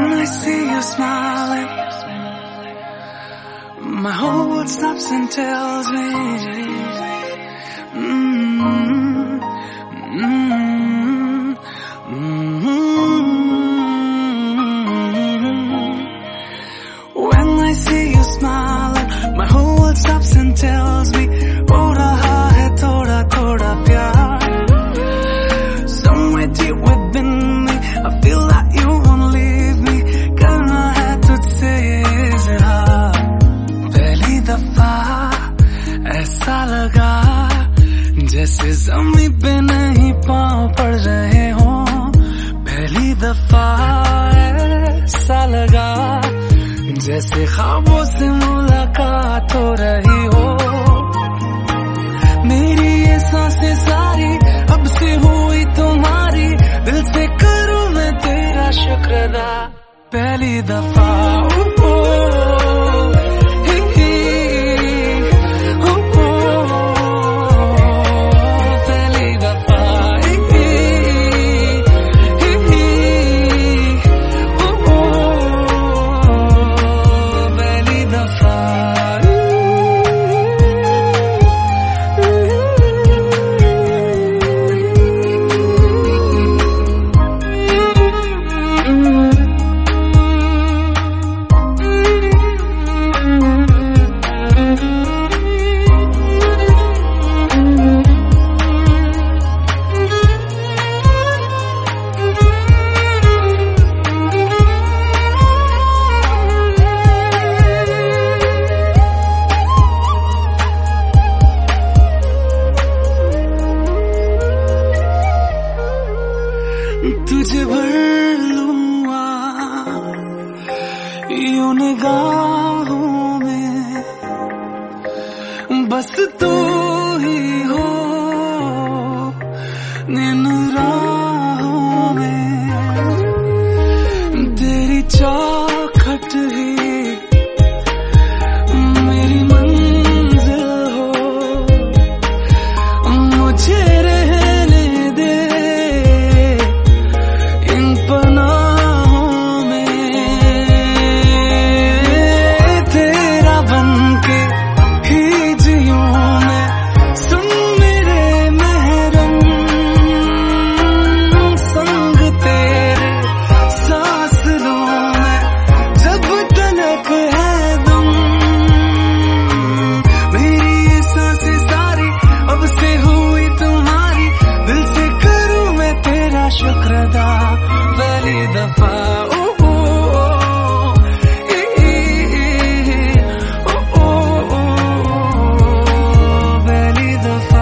I see you smiling, my whole world stops and tells me When I see you smiling, my whole world stops and tells me हो रहा है थोड़ा थोड़ा प्यार. Somewhere deep within me, I feel like you won't leave me. करना है तुझसे इज़हार. पहली दफा ऐसा लगा जैसे ज़मीन पे नहीं पाँव पड़ रहे हों. पहली दफा ऐसा लगा जैसे ख्वाबों से मुलाकात हो रही हो. मेरी ये सांसें सारी अब से हुई तुम्हारी, दिल से करूं मैं तेरा शुक्र अदा. पहली दफा तुझे भर लूँगा यूं निगाहों में, बस तू ही हो इन राहों में. तेरी चौखट ही मेरी मंजिल हो, मुझे रहने दे शुक्र अदा. पहली दफा पहली दफा.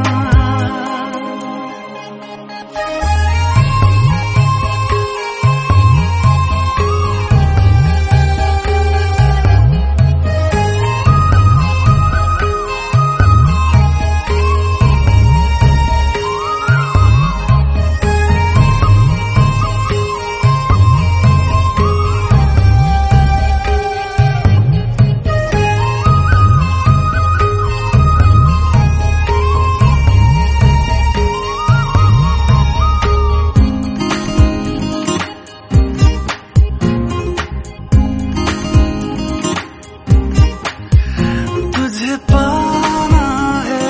पाना है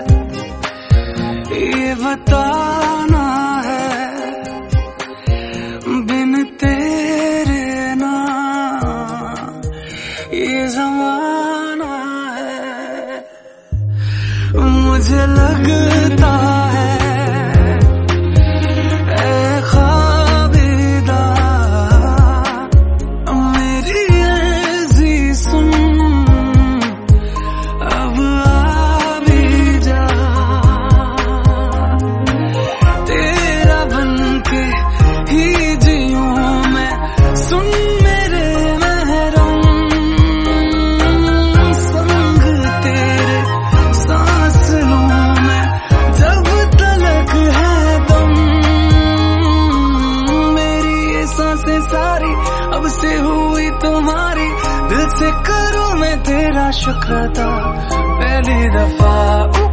ये बताना है, बिन तेरे ना ये ज़माना है. मुझे लगता है सारी अब से हुई तुम्हारी, दिल से करूं मैं तेरा शुक्र अदा. पहली दफा